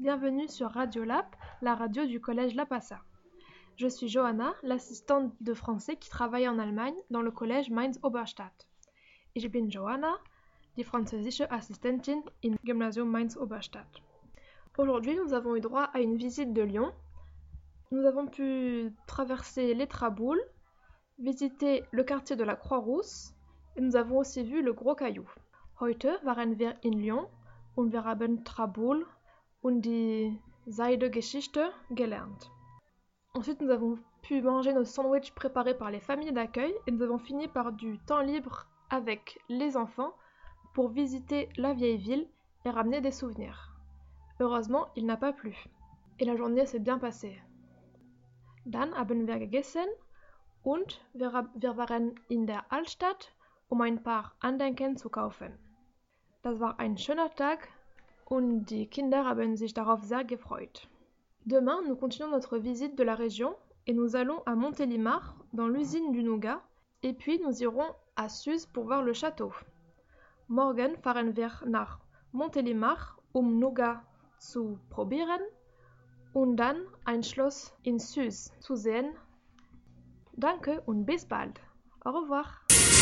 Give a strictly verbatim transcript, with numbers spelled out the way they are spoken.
Bienvenue sur Radiolab, la radio du collège La Passa. Je suis Johanna, l'assistante de français qui travaille en Allemagne dans le collège Mainz-Oberstadt. Ich bin Johanna, die französische Assistentin im Gymnasium Mainz-Oberstadt. Aujourd'hui, nous avons eu droit à une visite de Lyon. Nous avons pu traverser les Traboules, visiter le quartier de la Croix-Rousse et nous avons aussi vu le Gros Caillou. Heute waren wir in Lyon und wir haben Traboul und die Seide-Geschichte gelernt. Ensuite, nous avons pu manger nos sandwichs préparés par les familles d'accueil et nous avons fini par du temps libre avec les enfants pour visiter la vieille ville et ramener des souvenirs. Heureusement, il n'a pas plu et la journée s'est bien passée. Dann haben wir gegessen und wir, wir waren in der Altstadt, um ein paar Andenken zu kaufen. Das war ein schöner Tag und die Kinder haben sich darauf sehr gefreut. Demain, nous continuons notre visite de la région et nous allons à Montélimar, dans l'usine du nougat, et puis nous irons à Suse pour voir le château. Morgen fahren wir nach Montélimar, um Nougat zu probieren und dann ein Schloss in Suse zu sehen. Danke und bis bald. Au revoir.